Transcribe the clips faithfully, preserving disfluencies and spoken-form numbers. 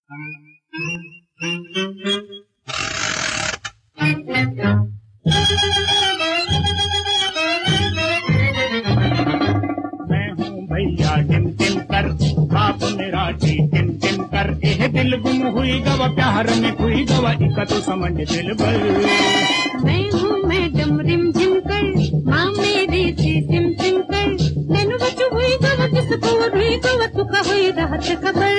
मैं हूँ भैया टिम टिम कर, बाप मेरा जी टिम टिम कर। एह दिल गुम हुई गवा प्यार में खुई गवा, इका तो समझ दिल भर। मैं हूँ मैडम रिम झिम कर, माँ मेरी सी सिम सिम कर। नैनु बचु हुई गवा किसको हुई गवा, तुका हुई रहत खबर।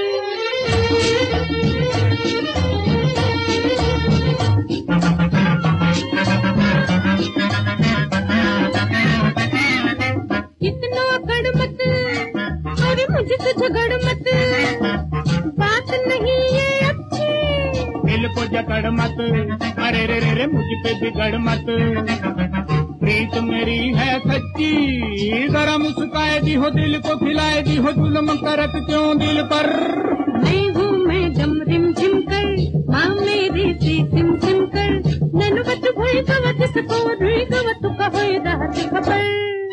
इतना अकड़ मत और मुझसे झगड़ मत, बात नहीं ये अच्छी। दिल को जकड़ मत, अरे रे रे रे मुझ पे बिगड़ मत। प्रीत मेरी है सच्ची, जरा मुस्काए दी हो, दिल को खिलाए दी हो, जुल्म करत क्यों दिल पर। मैं हूँ मैडम रिम झिम कर, माँ मेरी सी सिम सिम कर। नैनु बचु हुई गवा किसको हुई गवा, तुका हुई रहत खबर।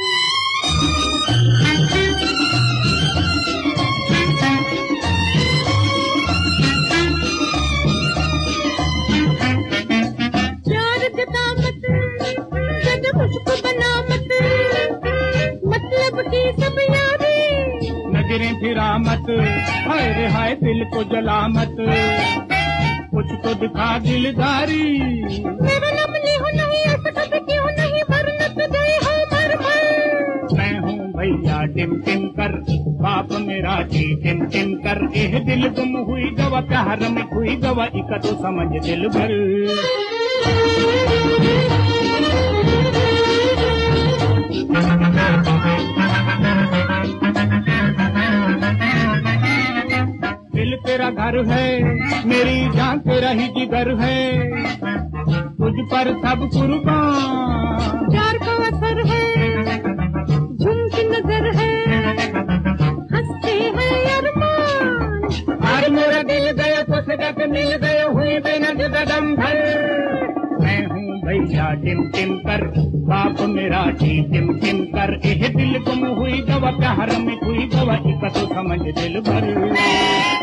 प्यार जता मत, जद मुझको बना मत, मतलब की सब यारी। नजरें फिरा मत, हाय रे हाय दिल को जला मत, कुछ तो दिखा दिलदारी। मेरा नाम नहीं हो नहीं, ऐसा कभी क्यों नहीं, वरना तो गए हो मर मर। मैं हूँ भैया टिम टिम कर, बाप मेरा जी टिम टिम कर। एह दिल गुम हुई गवा प्यार में खुई गवा, इका तो समझ दिल भर। दिल तेरा घर है, मेरी जान तेरा ही जिगर है, तुझ पर सब कुर्बान। प्यार का असर है, झुमकी नजर है, हंसते हैं अरमान। आज मेरा दिल गया तो सजा के मिल गए, हुई बिना जुदा दम भर। मैं हूँ भैया टिम टिम कर, बाप मेरा जी टिम टिम कर। एह दिल गुम हुई गवा प्यार में खुई गवा, इका तो समझ दिल भर।